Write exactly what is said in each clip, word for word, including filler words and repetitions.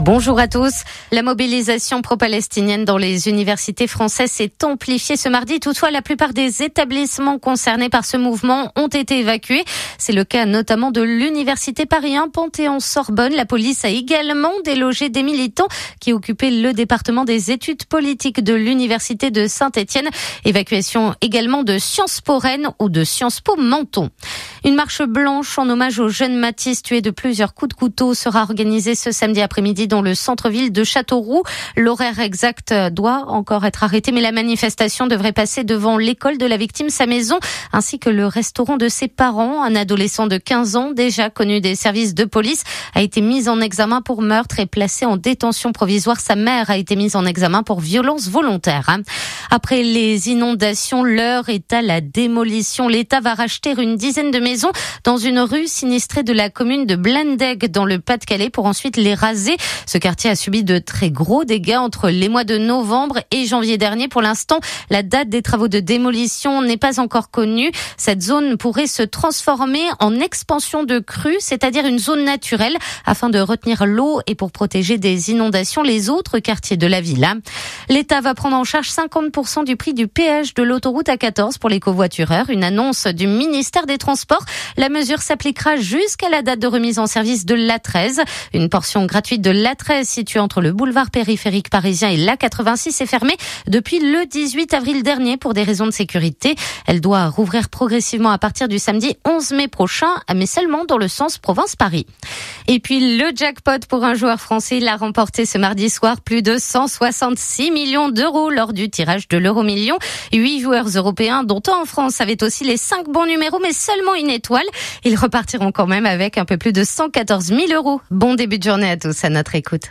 Bonjour à tous. La mobilisation pro-palestinienne dans les universités françaises s'est amplifiée ce mardi. Toutefois, la plupart des établissements concernés par ce mouvement ont été évacués. C'est le cas notamment de l'université Paris un Panthéon-Sorbonne. La police a également délogé des militants qui occupaient le département des études politiques de l'université de Saint-Étienne. Évacuation également de Sciences Po Rennes ou de Sciences Po Menton. Une marche blanche en hommage au jeune Mathis tué de plusieurs coups de couteau sera organisée ce samedi après-midi dans le centre-ville de Châteauroux. L'horaire exact doit encore être arrêté, mais la manifestation devrait passer devant l'école de la victime, sa maison, ainsi que le restaurant de ses parents. Un adolescent de quinze ans, déjà connu des services de police, a été mis en examen pour meurtre et placé en détention provisoire. Sa mère a été mise en examen pour violence volontaire. Après les inondations, l'heure est à la démolition. L'État va racheter une dizaine de maisons dans une rue sinistrée de la commune de Blandegg dans le Pas-de-Calais pour ensuite les raser. Ce quartier a subi de très gros dégâts entre les mois de novembre et janvier dernier. Pour l'instant, la date des travaux de démolition n'est pas encore connue. Cette zone pourrait se transformer en expansion de crue, c'est-à-dire une zone naturelle, afin de retenir l'eau et pour protéger des inondations les autres quartiers de la ville. L'État va prendre en charge cinquante pour cent du prix du péage de l'autoroute A quatorze pour les covoitureurs. Une annonce du ministère des Transports. La mesure s'appliquera jusqu'à la date de remise en service de l'A treize. Une portion gratuite de l'A treize située entre le boulevard périphérique parisien et l'A quatre-vingt-six est fermée depuis le dix-huit avril dernier pour des raisons de sécurité. Elle doit rouvrir progressivement à partir du samedi onze mai prochain, mais seulement dans le sens province-Paris. Et puis le jackpot pour un joueur français, il a remporté ce mardi soir plus de cent soixante-six millions d'euros lors du tirage de l'euro million. Huit joueurs européens, dont un en France, avaient aussi les cinq bons numéros, mais seulement une étoile. Ils repartiront quand même avec un peu plus de cent quatorze mille euros. Bon début de journée à tous, à notre écoute.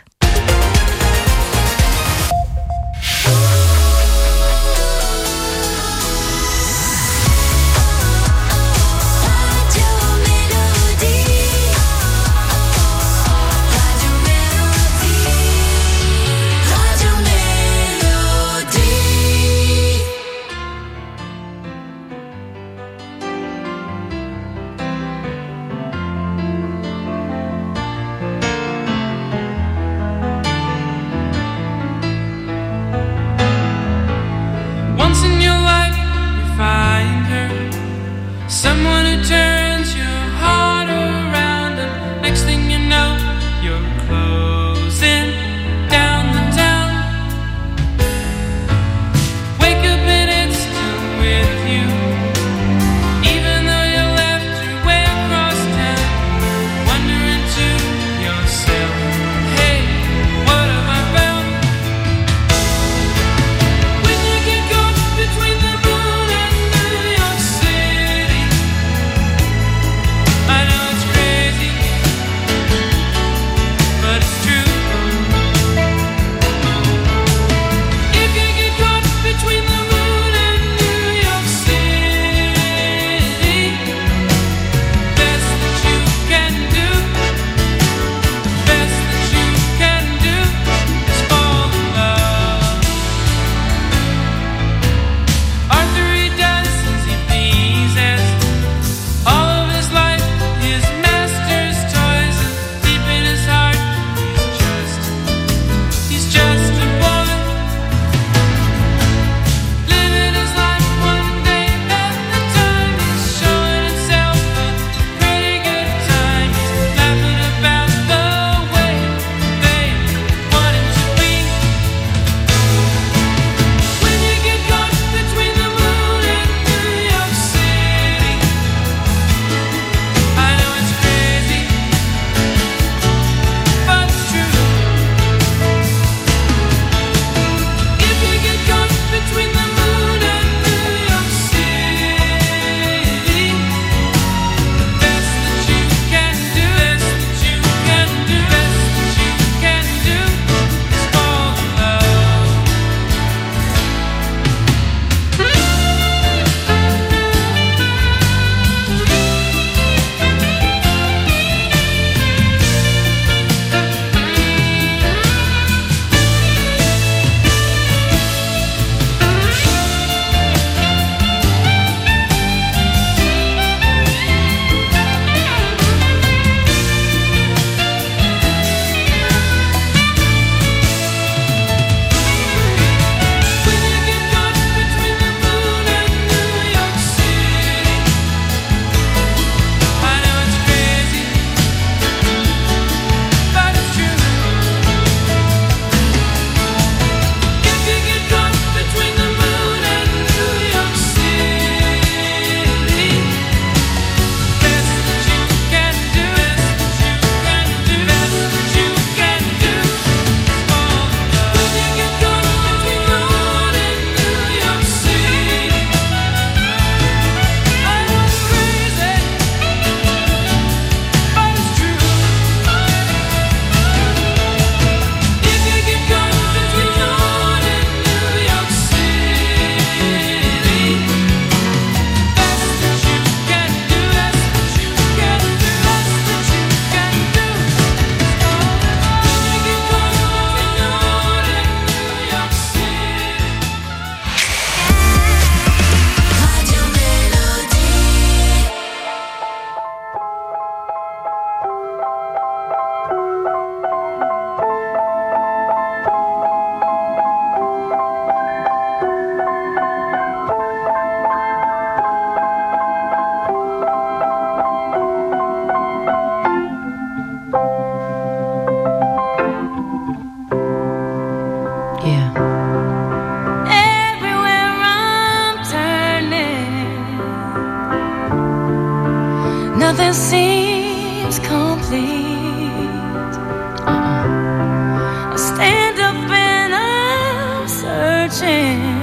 nothing seems complete. Uh-uh. I stand up and I'm searching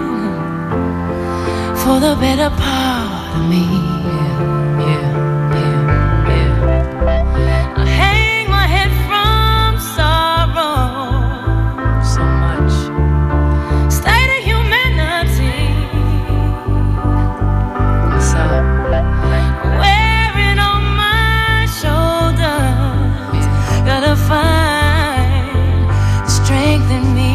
for the better part of me. Yeah, yeah, yeah. I hang my head from sorrow. So much state of humanity. What's up? Wearing on my shoulders. Yeah. Gotta find strength in me.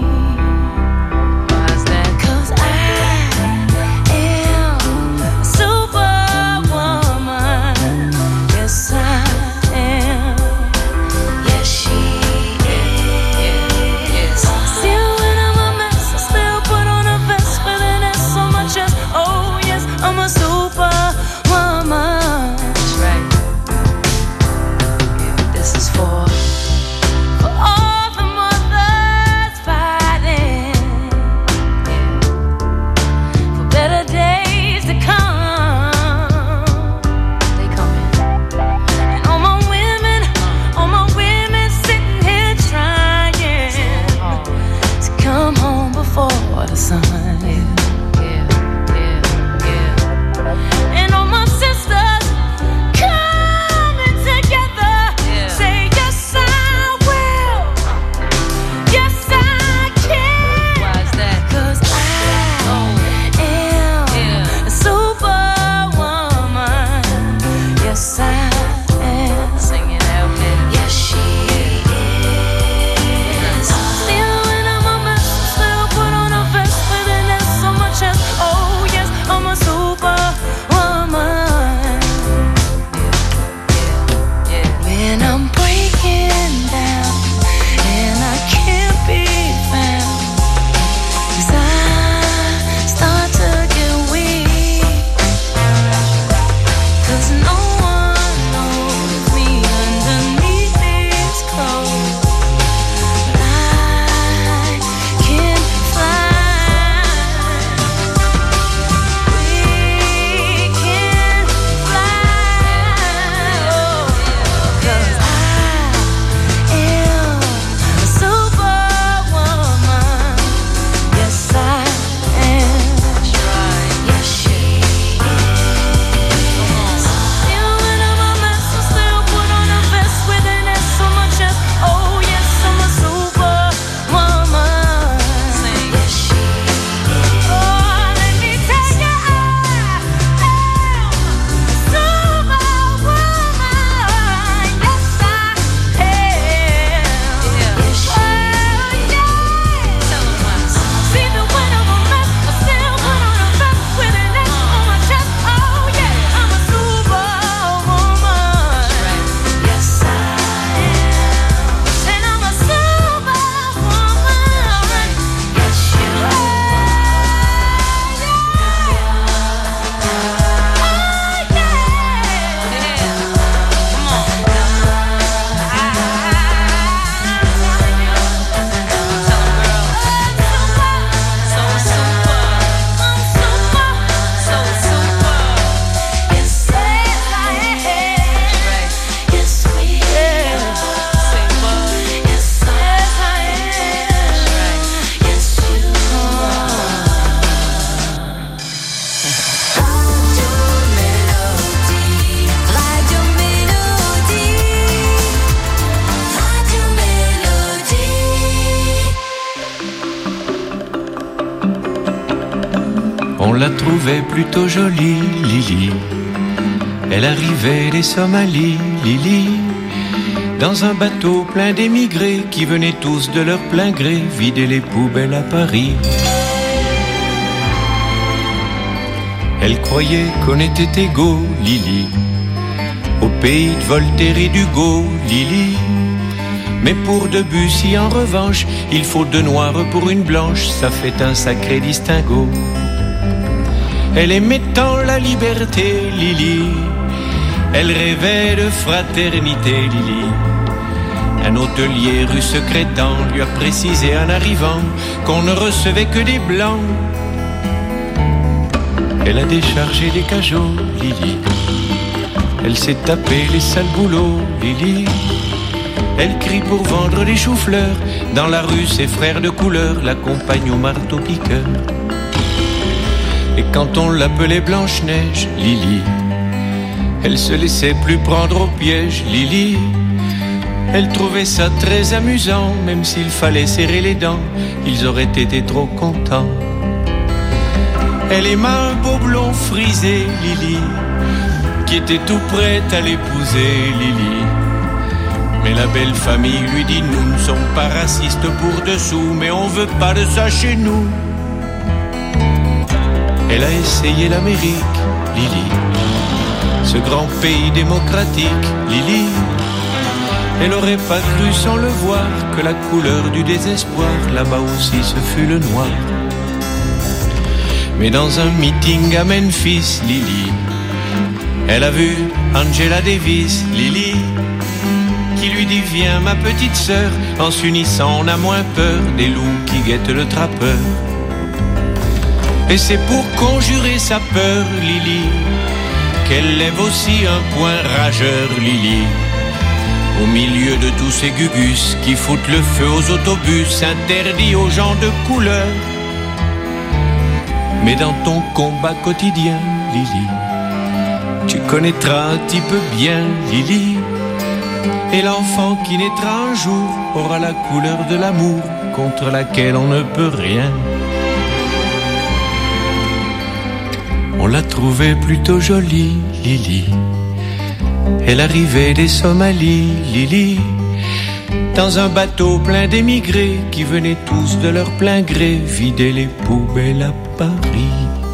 On la trouvait plutôt jolie, Lily. Elle arrivait des Somalies, Lily, dans un bateau plein d'émigrés qui venaient tous de leur plein gré vider les poubelles à Paris. Elle croyait qu'on était égaux, Lily, au pays de Voltaire et d'Hugo, Lily. Mais pour Debussy, en revanche, il faut deux noirs pour une blanche, ça fait un sacré distinguo. Elle aimait tant la liberté, Lily. Elle rêvait de fraternité, Lily. Un hôtelier rue Secrétan lui a précisé en arrivant qu'on ne recevait que des blancs. Elle a déchargé des cajots, Lily. Elle s'est tapée les sales boulots, Lily. Elle crie pour vendre des choux-fleurs. Dans la rue, ses frères de couleur l'accompagnent au marteau-piqueur. Et quand on l'appelait Blanche-Neige, Lily, elle se laissait plus prendre au piège, Lily. Elle trouvait ça très amusant, même s'il fallait serrer les dents, ils auraient été trop contents. Elle aima un beau blond frisé, Lily, qui était tout prête à l'épouser, Lily. Mais la belle famille lui dit, nous ne sommes pas racistes pour dessous, mais on veut pas de ça chez nous. Elle a essayé l'Amérique, Lily, ce grand pays démocratique, Lily. Elle aurait pas cru sans le voir que la couleur du désespoir, là-bas aussi ce fut le noir. Mais dans un meeting à Memphis, Lily, elle a vu Angela Davis, Lily, qui lui dit viens ma petite sœur, en s'unissant on a moins peur des loups qui guettent le trappeur. Et c'est pour conjurer sa peur, Lily, qu'elle lève aussi un point rageur, Lily. Au milieu de tous ces gugus qui foutent le feu aux autobus, interdits aux gens de couleur. Mais dans ton combat quotidien, Lily, tu connaîtras un petit peu bien, Lily. Et l'enfant qui naîtra un jour aura la couleur de l'amour contre laquelle on ne peut rien. On l'a trouvée plutôt jolie, Lily. Elle arrivait des Somalies, Lily, dans un bateau plein d'émigrés qui venaient tous de leur plein gré vider les poubelles à Paris.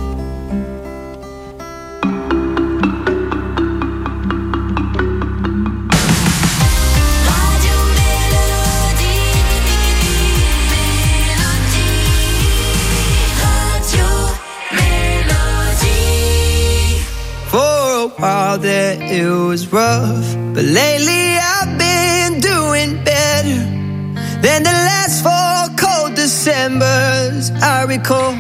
That it was rough, but lately I've been doing better than the last four cold Decembers I recall.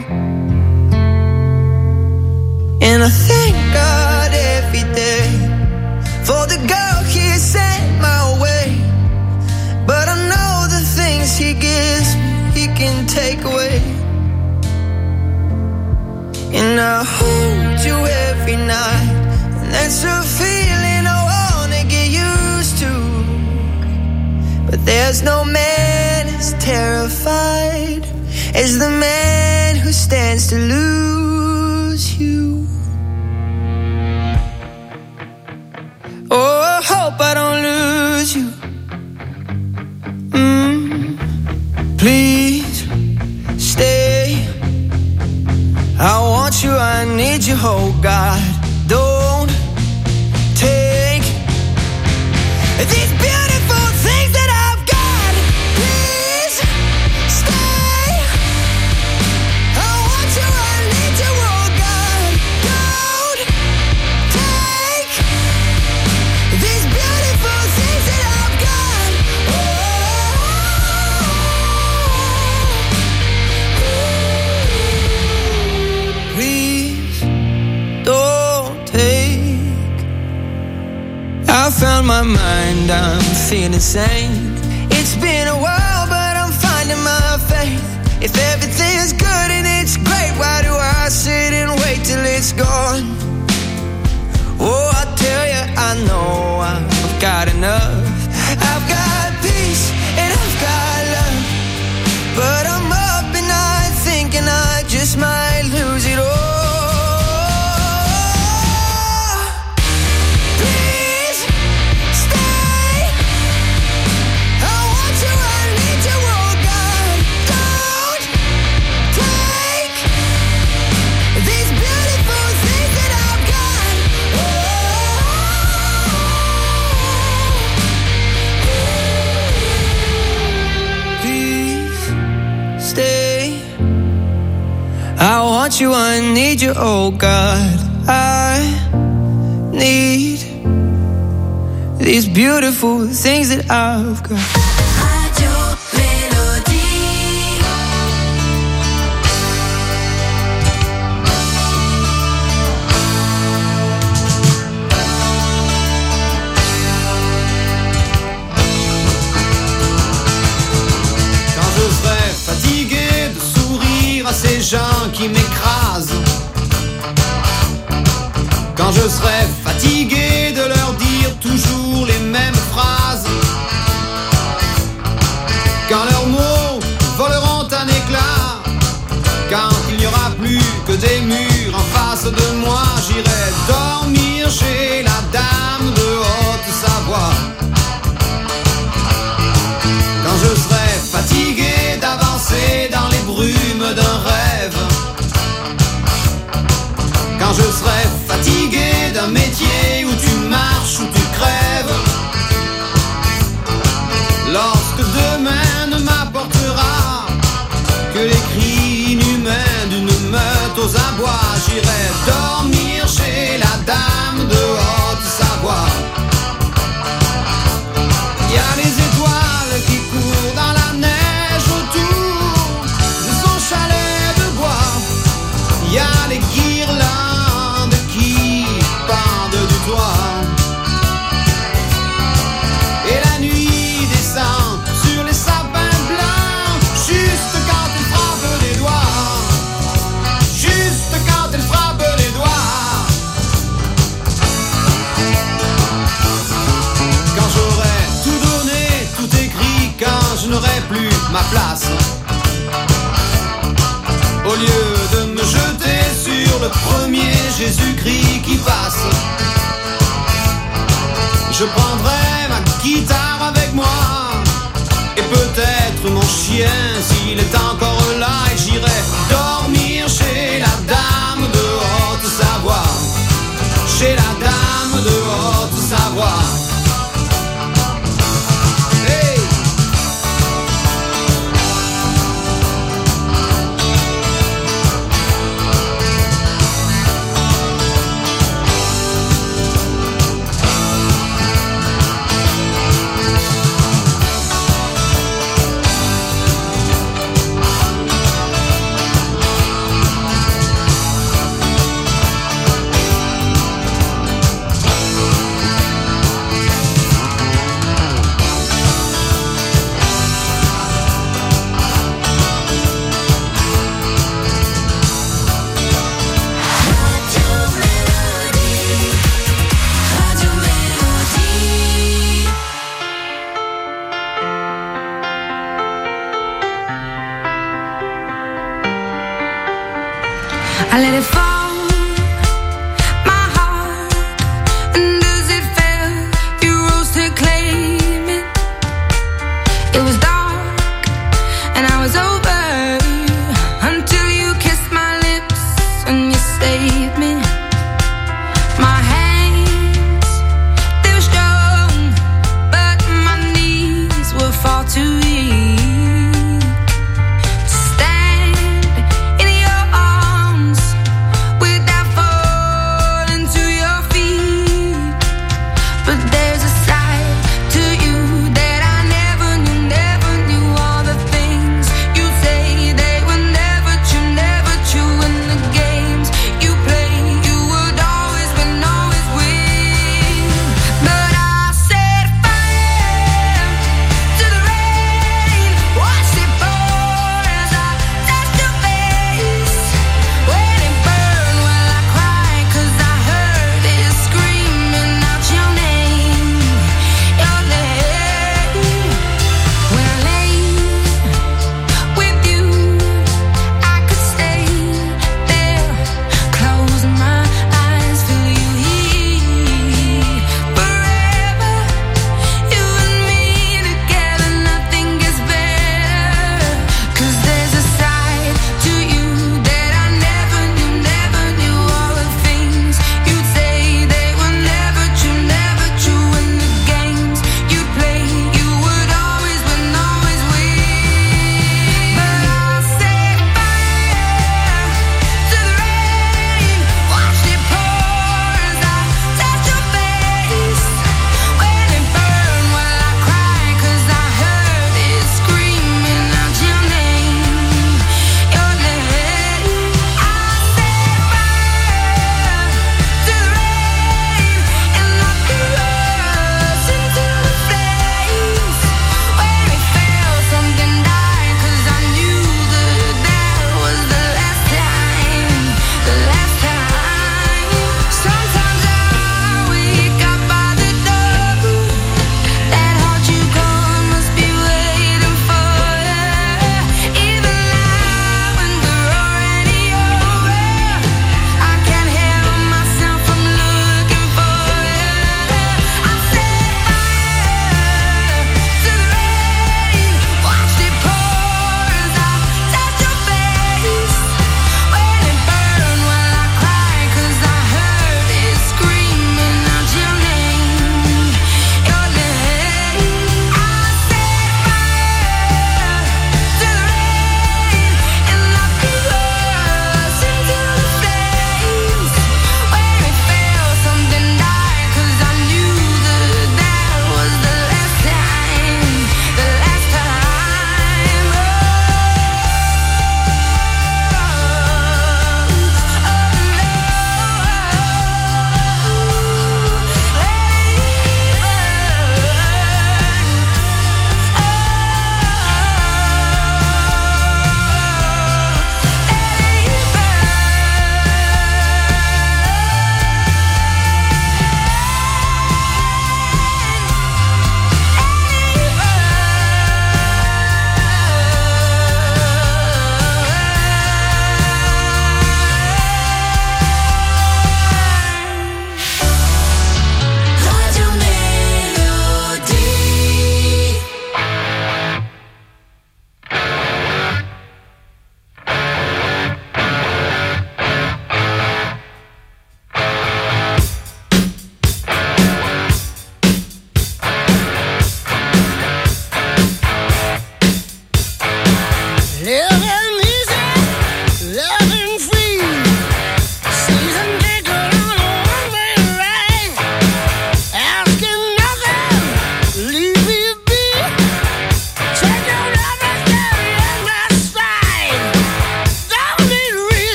And I thank God every day for the girl He sent my way. But I know the things He gives me, He can take away. And I hold you every night. That's a feeling I wanna get used to. But there's no man as terrified as the man who stands to lose you. Oh, I hope I don't lose you. Mm, please stay. I want you, I need you, oh God. Don't take these beautiful things that I've got. Please stay. I want you, I need you, oh God. Don't take these beautiful things that I've got. Oh, please don't take. I found my mind, I'm feeling sane. It's been a while, but I'm finding my faith. If everything's good and it's great, why do I sit and wait till it's gone? Oh, I tell you, I know I've got enough. I've got peace and I've got love, but I'm up at night thinking I just might lose it all. I want you, I need you, oh God. I need these beautiful things that I've got. ces gens qui m'écrasent. Quand je serai fatigué de leur dire toujours les mêmes phrases, quand leurs mots voleront un éclat, quand il n'y aura plus que des murs en face de moi, j'irai dormir chez la dame de Haute-Savoie. Quand je serai fatigué d'avancer dans les brumes d'un rêve, quand je serai fatigué d'un métier où tu marches, où tu crèves, lorsque demain ne m'apportera que les cris inhumains d'une meute aux abois, j'irai dormir chez la dame de Haute-Savoie. Il y a les étoiles qui courent dans la neige autour de son chalet de bois. Il y a les guirlandes qui pendent du toit. Et la nuit descend sur les sapins blancs, juste quand elle frappe les doigts. Juste quand elle frappe les doigts. Quand j'aurai tout donné, tout écrit, quand je n'aurai plus ma place, au lieu de me jeter sur le premier Jésus-Christ qui passe, je prendrai ma guitare avec moi et peut-être mon chien s'il est encore là, et j'irai dormir chez la dame de Haute-Savoie. Chez la dame de Haute-Savoie. Hey!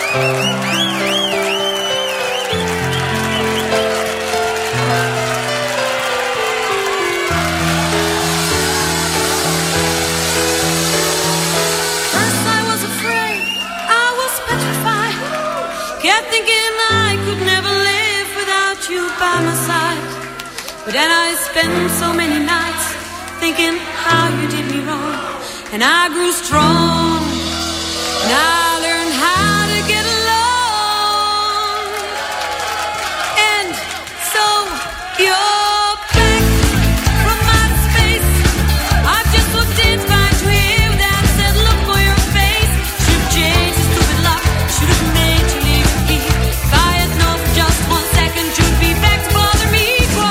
But then I spent so many nights thinking how you did me wrong, and I grew strong, and I learned how to get along. And so you're back from outer space. I've just walked in by to him that said, look for your face. Should've changed the stupid lock, should've made you leave the key. If I had known for just one second you'd be back to bother me.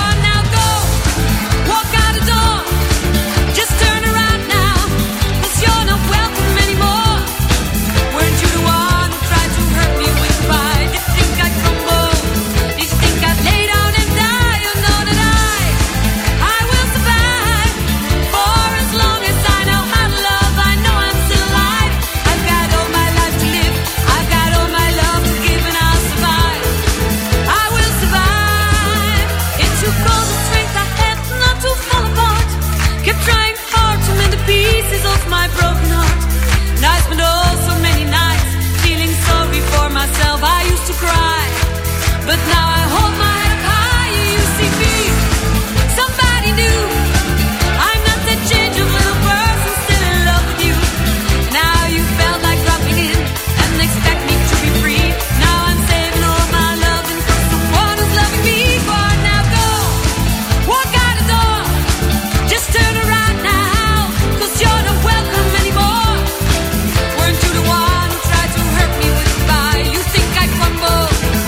But now I hold my head up high, you see me, somebody new. I'm not that changeable little person still in love with you. Now you felt like dropping in and expect me to be free. Now I'm saving all my loving for someone who's loving me. Go on now, go, walk out the door, just turn around now, cause you're not welcome anymore. Weren't you the one who tried to hurt me with goodbye? You think I crumble?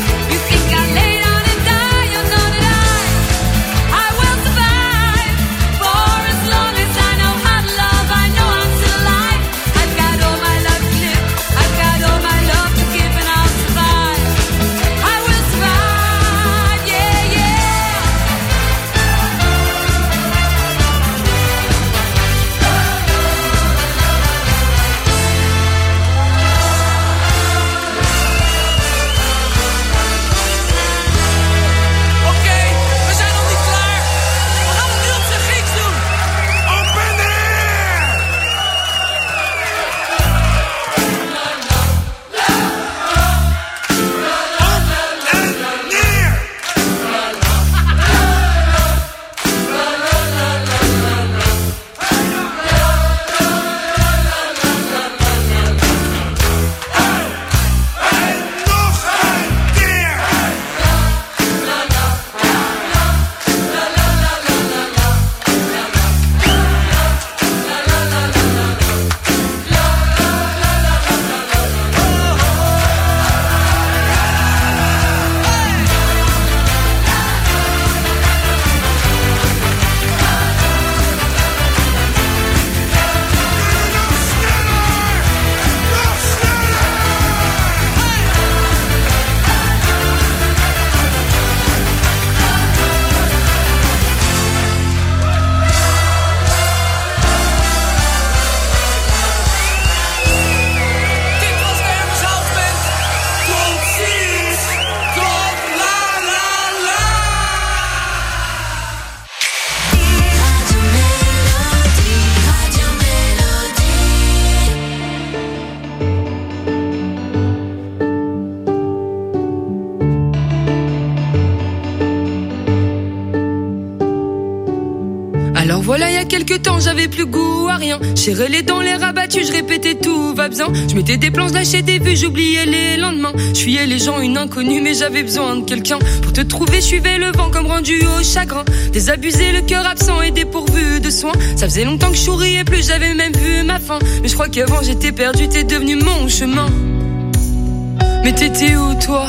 Quelque temps j'avais plus goût à rien. J'irais les dents, les rabattus, je répétais tout va bien. Je mettais des plans, je lâchais des vues, j'oubliais les lendemains. Je fuyais les gens, une inconnue, mais j'avais besoin de quelqu'un. Pour te trouver, je suivais le vent comme rendu au chagrin. Désabusé, le cœur absent et dépourvu de soins. Ça faisait longtemps que je souriais plus, j'avais même vu ma fin. Mais je crois qu'avant j'étais perdu, t'es devenu mon chemin. Mais t'étais où toi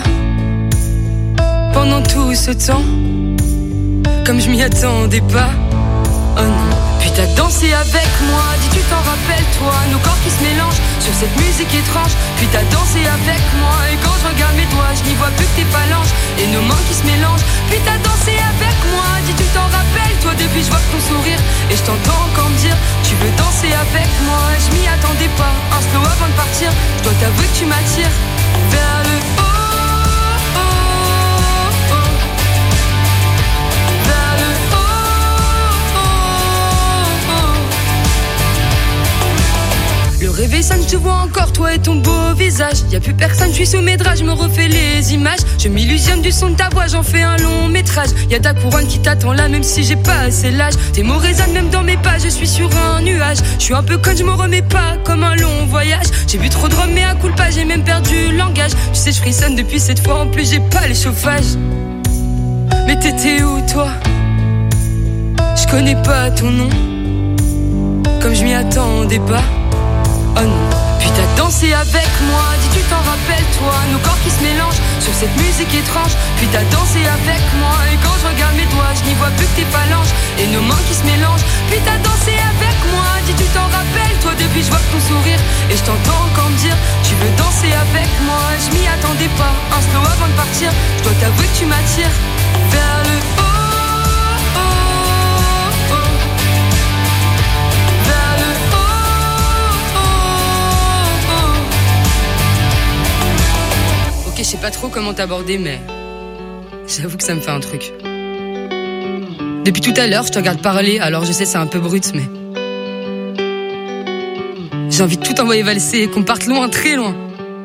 pendant tout ce temps? Comme je m'y attendais pas. Oh non. Puis t'as dansé avec moi, dis tu t'en rappelles toi, nos corps qui se mélangent sur cette musique étrange. Puis t'as dansé avec moi, et quand je regarde mes doigts, je n'y vois plus que tes phalanges et nos mains qui se mélangent. Puis t'as dansé avec moi, dis tu t'en rappelles toi, depuis je vois ton sourire et je t'entends encore me dire tu veux danser avec moi. Je m'y attendais pas, un slow avant de partir, je dois t'avouer que tu m'attires vers réveil sonne, je te vois encore, toi et ton beau visage. Y'a plus personne, je suis sous mes draps, je me refais les images. Je m'illusionne du son de ta voix, j'en fais un long métrage. Y'a ta couronne qui t'attend là, même si j'ai pas assez l'âge. Tes mots résonnent même dans mes pas, je suis sur un nuage. Je suis un peu conne, je me remets pas, comme un long voyage. J'ai bu trop de rhum, mais à coup pas, j'ai même perdu le langage. Tu sais, je frissonne depuis cette fois, en plus j'ai pas les chauffages. Mais t'étais où toi? Je connais pas ton nom, comme je m'y attendais pas. Oh non. Puis t'as dansé avec moi, dis tu t'en rappelles toi. Nos corps qui se mélangent sur cette musique étrange. Puis t'as dansé avec moi, et quand je regarde mes doigts, je n'y vois plus que tes phalanges et nos mains qui se mélangent. Puis t'as dansé avec moi, dis tu t'en rappelles toi. Depuis je vois ton sourire et je t'entends encore me dire tu veux danser avec moi. Je m'y attendais pas, un slow avant de partir. Je dois t'avouer que tu m'attires vers le haut. Je sais pas trop comment t'aborder, mais j'avoue que ça me fait un truc. Depuis tout à l'heure, je te regarde parler, alors je sais c'est un peu brut, mais j'ai envie de tout envoyer valser et qu'on parte loin, très loin.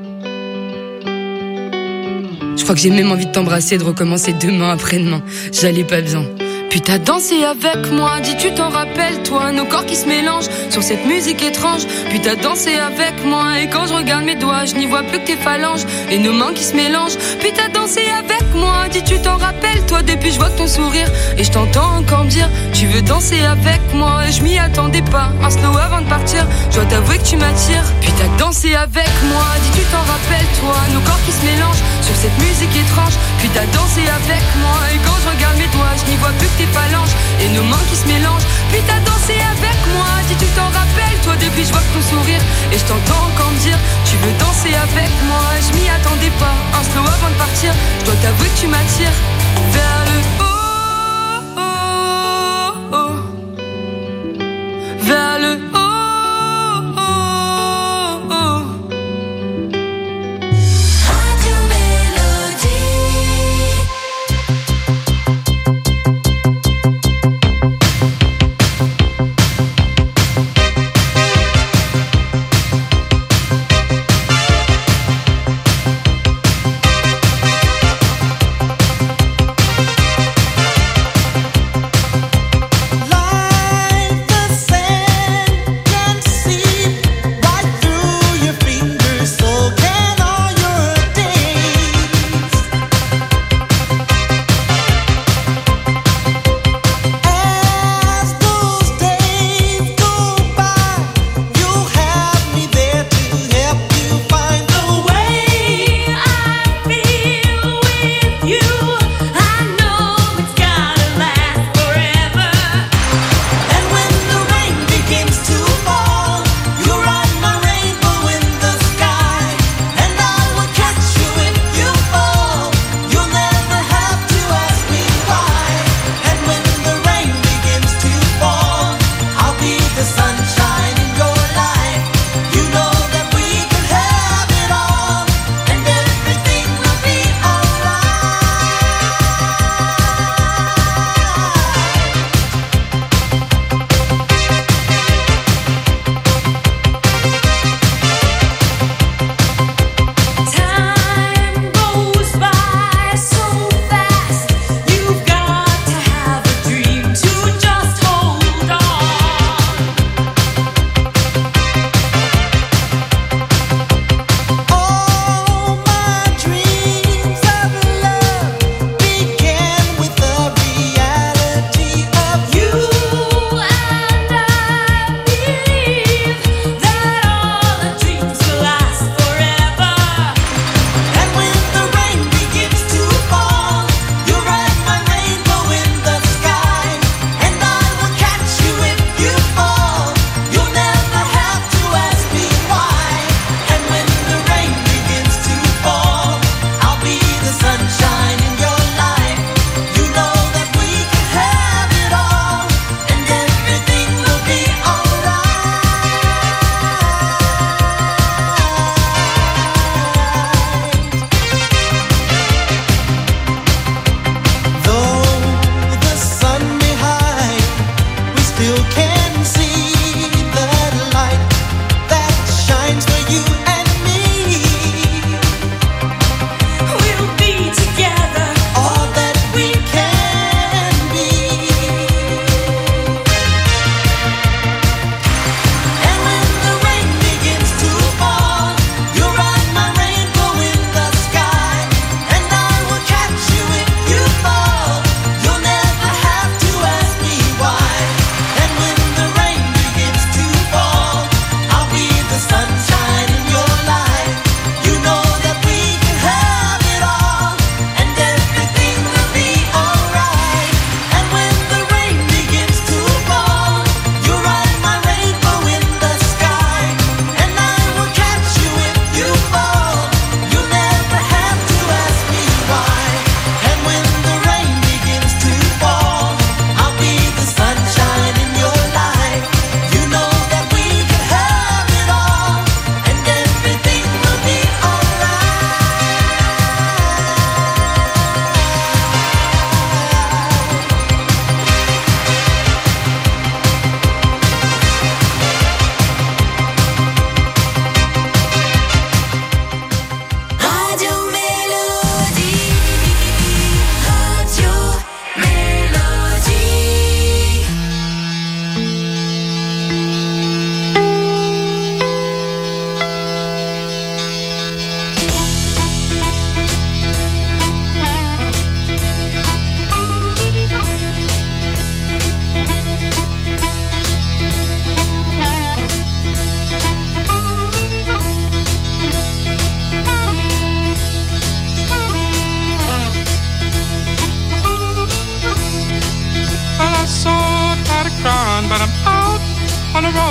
Je crois que j'ai même envie de t'embrasser et de recommencer demain après-demain. J'allais pas bien. Puis t'as dansé avec moi, dis tu t'en rappelles toi. Nos corps qui se mélangent sur cette musique étrange. Puis t'as dansé avec moi et quand je regarde mes doigts, je n'y vois plus que tes phalanges et nos mains qui se mélangent. Puis t'as dansé avec moi, dis tu t'en rappelles toi. Depuis je vois ton sourire et je t'entends encore me dire tu veux danser avec moi. Et je m'y attendais pas, un slow avant de partir. Je dois t'avouer que tu m'attires. Puis t'as dansé avec moi, dis tu t'en rappelles toi. Nos corps qui se mélangent sur cette musique étrange. Puis t'as dansé avec moi et quand je regarde mes doigts, je n'y vois plus que tes phalanges et nos mains qui se mélangent. Puis t'as dansé avec moi, dis tu t'en rappelles toi. Depuis je vois ton sourire et je t'entends encore me dire tu veux danser avec moi. Je m'y attendais pas, un slow avant de partir. Je dois t'avouer que tu m'attires vers le haut, oh, oh, oh. Vers le haut.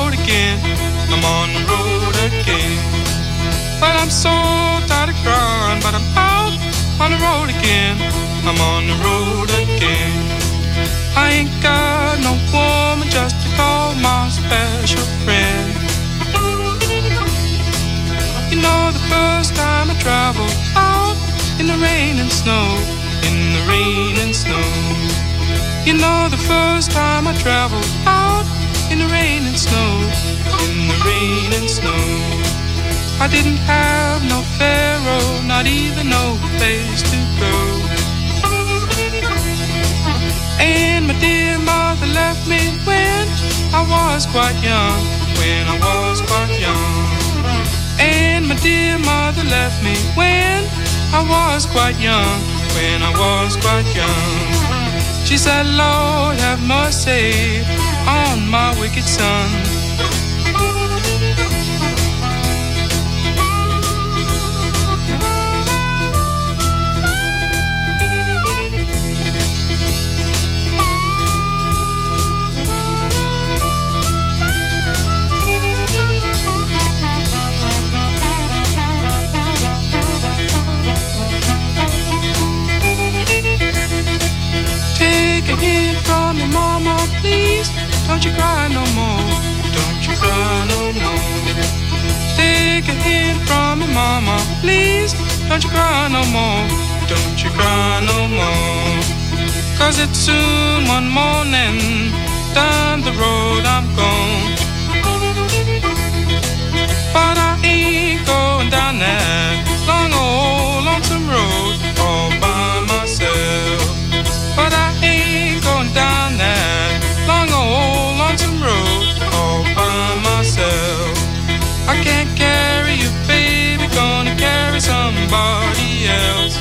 road again. I'm on the road again. But I'm so tired of crying, but I'm out on the road again. I'm on the road again. I ain't got no woman just to call my special friend. You know the first time I traveled out in the rain and snow, in the rain and snow. You know the first time I traveled out in the rain and snow, in the rain and snow. I didn't have no pharaoh, not even no place to go. And my dear mother left me when I was quite young, when I was quite young. And my dear mother left me when I was quite young, when I was quite young. She said, Lord, have mercy on my wicked son. Take a hint from your mama, please. Don't you cry no more. Don't you cry no more. Take a hint from your mama, please. Don't you cry no more. Don't you cry no more. Cause it's soon one morning. Down the road I'm gone. But I ain't going down that long old lonesome road all by myself. But I ain't going down that long old lonesome road all by myself. I can't carry you, baby, gonna carry somebody else.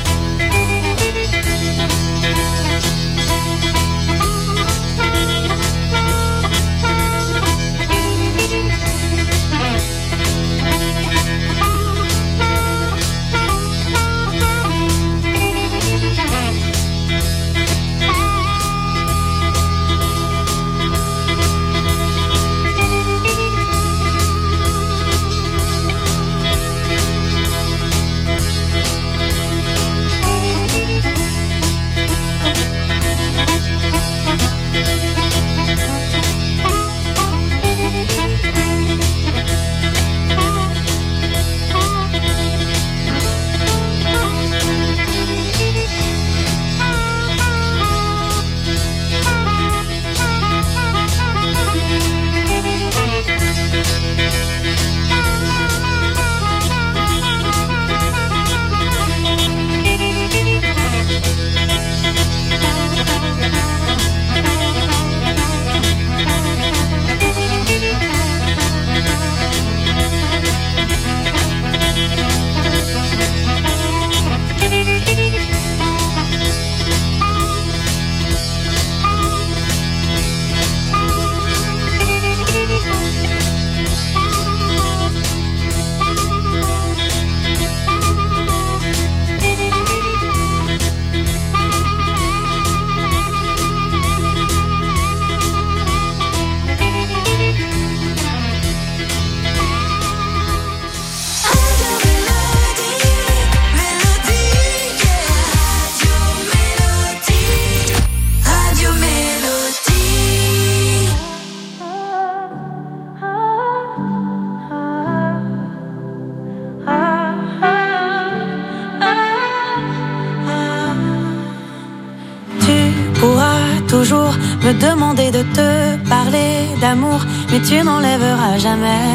Me demander de te parler d'amour, mais tu n'enlèveras jamais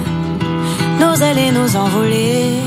nos ailes et nos envolées.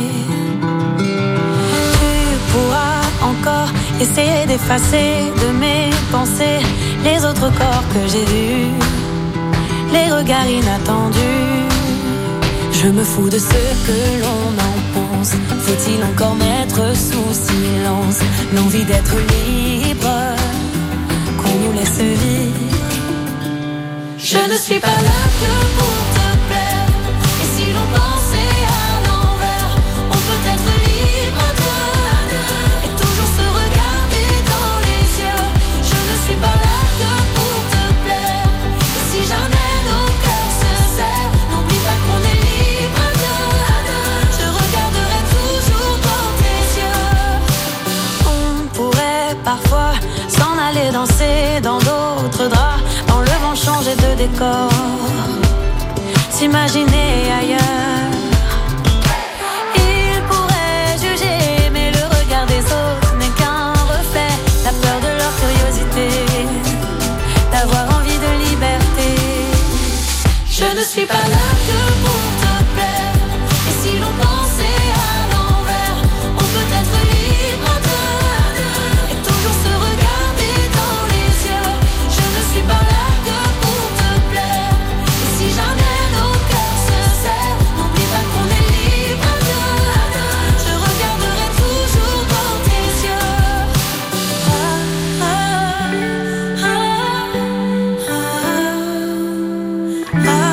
Tu pourras encore essayer d'effacer de mes pensées les autres corps que j'ai vus, les regards inattendus. Je me fous de ce que l'on en pense. Faut-il encore mettre sous silence l'envie d'être libre qu'on nous laisse vivre? Je ne suis pas là que pour te plaire. Et si l'on pensait à l'envers, on peut être libre deux à deux et toujours se regarder dans les yeux. Je ne suis pas là que pour te plaire. Et si jamais nos cœurs se serrent, décor, s'imaginer ailleurs. Ils pourraient juger, mais le regard des autres n'est qu'un reflet. La peur de leur curiosité, d'avoir envie de liberté. Je ne suis pas là que pour te plaire. Et si l'on pensait à l'envers, on peut être libre à deux et toujours se regarder dans les yeux. Je ne suis pas là que pour te plaire. Et si jamais nos cœurs se serrent, n'oublie pas qu'on est libre à deux. Je regarderai toujours dans tes yeux. Ah, ah, ah, ah, ah.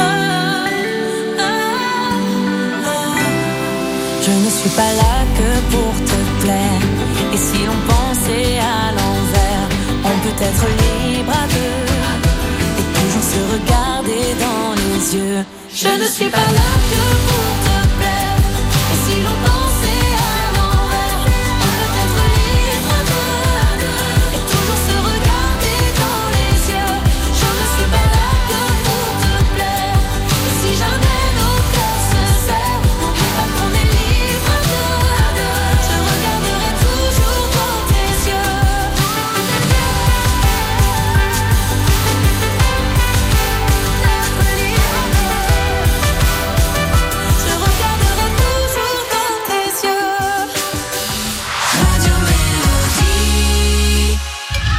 Je ne suis pas là que pour te plaire. Et si l'on pensait à l'envers, on peut être libre à deux et toujours se regarder dans les yeux. Je ne suis pas là que pour te plaire. Et si l'on pensait à l'envers, on peut être libre à deux et toujours se regarder dans les yeux. Je ne suis pas là que pour te plaire. Et si jamais nos cœurs se serrent, n'oublie pas qu'on est libre à deux. Je regarderai toujours dans tes yeux. Je regarderai toujours dans tes yeux. Radio Mélodie.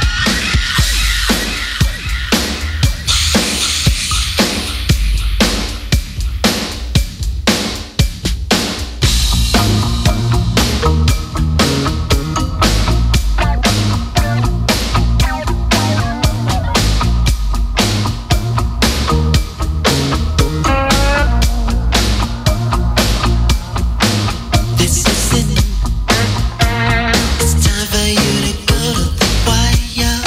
This is it. It's time for you to go to the wire.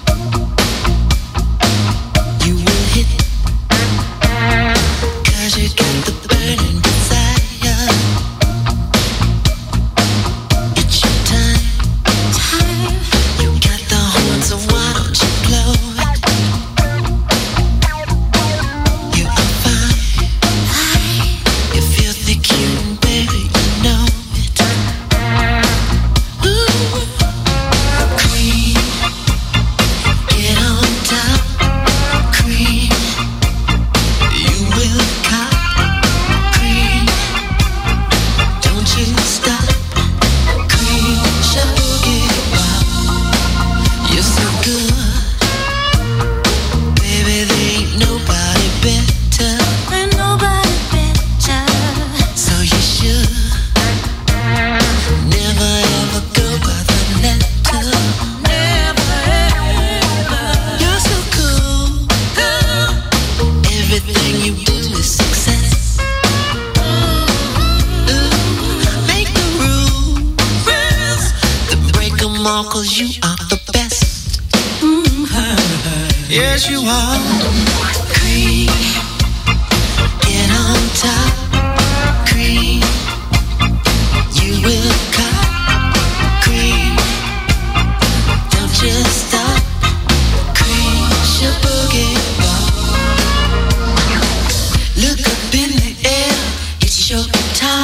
You will hit, 'cause you got the burning desire. It's your time. You got the horn, so why don't you blow it? You are fine. You feel the cute, baby, you know it. Ooh, cream, get on top, cream. You will cop, cream. Don't you stop, cream. Sugar, wow, you're so good, baby. There ain't nobody better. Ain't nobody better. So you should never ever go by the letter. Never ever. You're so cool, girl. Everything you do is success. Ooh, make the rules, then break 'em all, 'cause you are the best. Yes, you are. Cream, get on top, cream. You will cop, cream. Don't just stop, cream. Your boogie ball. Look up in the air, it's your guitar.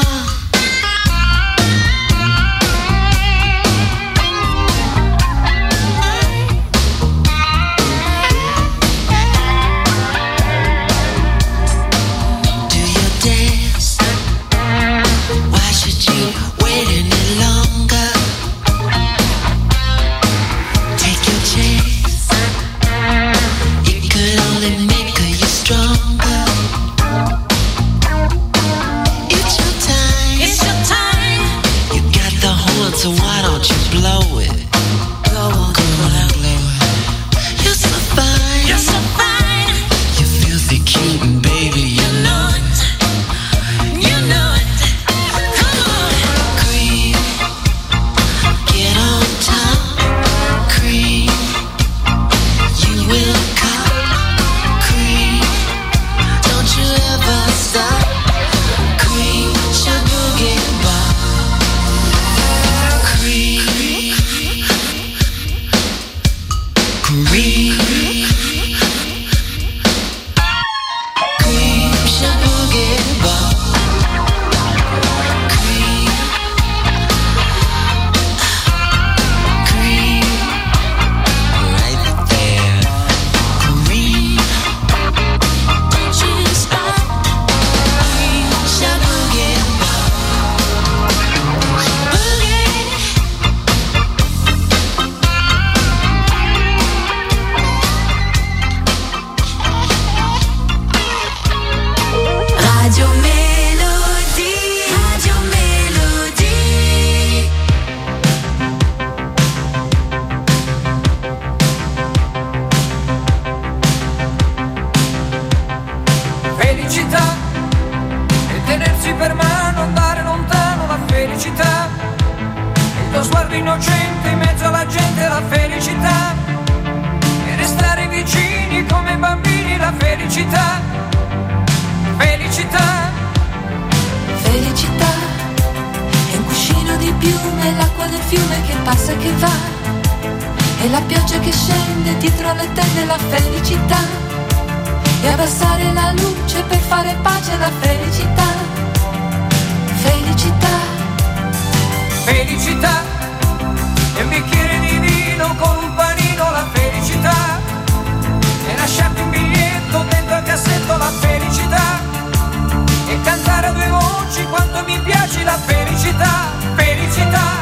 innocente in mezzo alla gente, la felicità e restare vicini come bambini, la felicità, felicità, felicità è un cuscino di piume, l'acqua del fiume che passa e che va, e la pioggia che scende dietro le tende, la felicità, e abbassare la luce per fare pace, la felicità, felicità, felicità, e un bicchiere di vino con un panino, la felicità, e lasciarti un biglietto dentro al cassetto, la felicità, e cantare a due voci quanto mi piace, la felicità, felicità.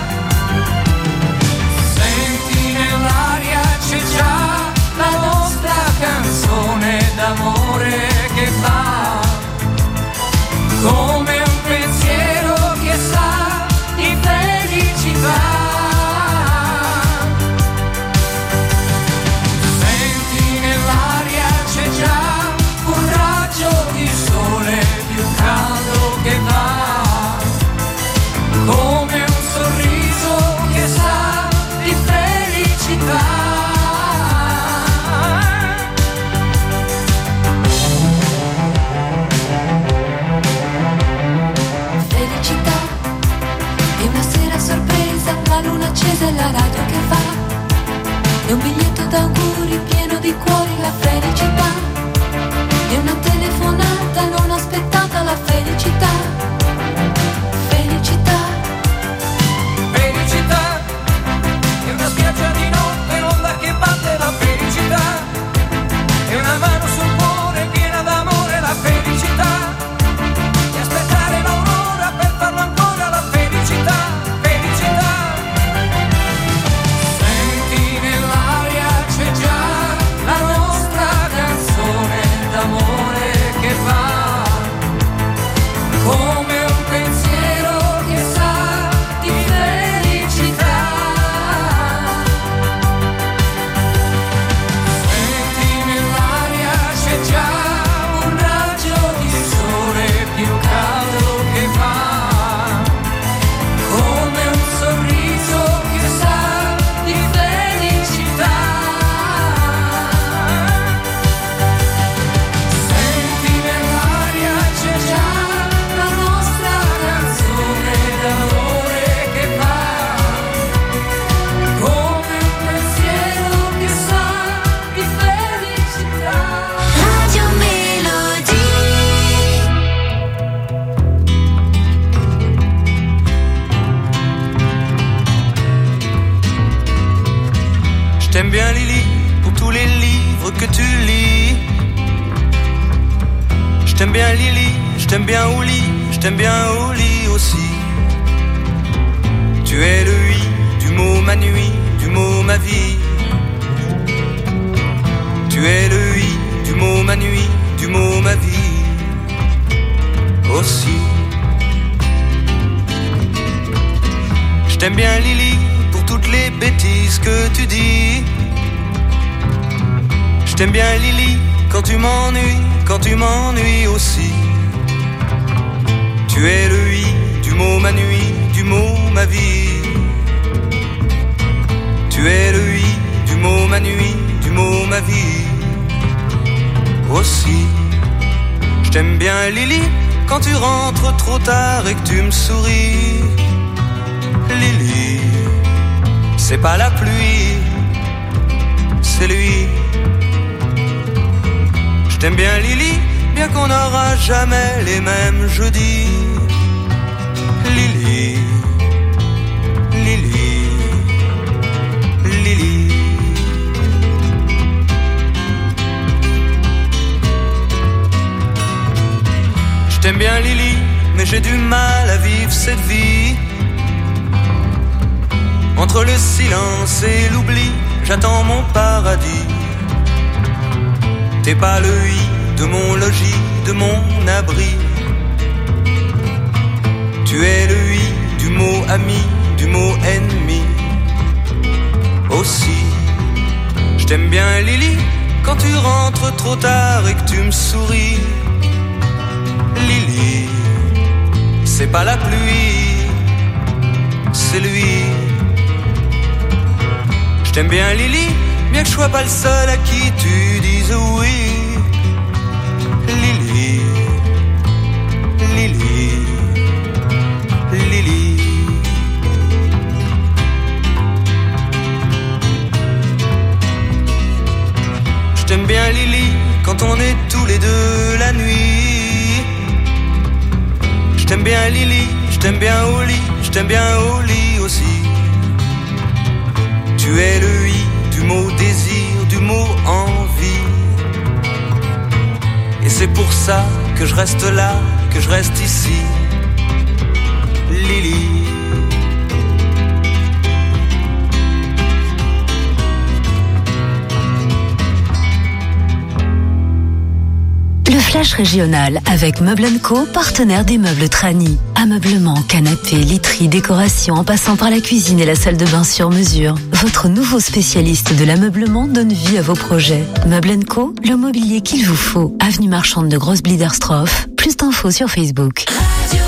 Senti nell'aria c'è già la nostra canzone d'amore che va come un pensiero che sa di felicità. Senti nell'aria c'è già un raggio di sole più caldo che va come un sorriso che sa di felicità. La luna accesa e la radio che va, e un biglietto d'auguri pieno di cuori, la felicità, e una telefonata non aspettata, la felicità, felicità, felicità, e una spiaggia di notte, l'onda che batte, la felicità, e una mano sul cuore piena d'amore, la felicità, e aspettare l'aurora per farlo ancora, la felicità. Come un pensiero che sa di felicità. Senti nell'aria c'è già un raggio di sole più caldo che va come un sorriso che sa di felicità. Senti nell'aria c'è già J't'aime bien Lily pour tous les livres que tu lis. J't'aime bien Lily, j't'aime bien au lit, j't'aime bien au lit aussi. Tu es le oui du mot ma nuit, du mot ma vie. Tu es le oui du mot ma nuit, du mot ma vie aussi. J't'aime bien Lily pour toutes les bêtises que tu dis. Je t'aime bien Lily quand tu m'ennuies, quand tu m'ennuies aussi. Tu es le oui du mot ma nuit, du mot ma vie. Tu es le oui du mot ma nuit, du mot ma vie aussi. Je t'aime bien Lily quand tu rentres trop tard et que tu me souris. Lily, c'est pas la pluie, c'est lui. Je t'aime bien Lily, bien qu'on n'aura jamais les mêmes jeudis. Lily, Lily, Lily. Je t'aime bien Lily, mais j'ai du mal à vivre cette vie. Entre le silence et l'oubli, j'attends mon paradis. T'es pas le oui de mon logis, de mon abri. Tu es le oui du mot ami, du mot ennemi aussi. Je t'aime bien Lily quand tu rentres trop tard et que tu me souris. Lily, c'est pas la pluie, c'est lui. t'aime bien Lily, bien que je sois pas le seul à qui tu dises oui. Lily, Lily, Lily. Je t'aime bien Lily, quand on est tous les deux la nuit. Je t'aime bien Lily, je t'aime bien au lit, je t'aime bien au lit aussi. Tu es le i du mot désir, du mot envie. Et c'est pour ça que je reste là, que je reste ici. Lily. Le flash régional avec Meubles and Co, partenaire des meubles Trani. Ameublement, canapé, literie, décoration, en passant par la cuisine et la salle de bain sur mesure. Votre nouveau spécialiste de l'ameublement donne vie à vos projets. Meubles and Co, le mobilier qu'il vous faut. Avenue Marchande de Grosse-Blidersdorf. Plus d'infos sur Facebook. Radio.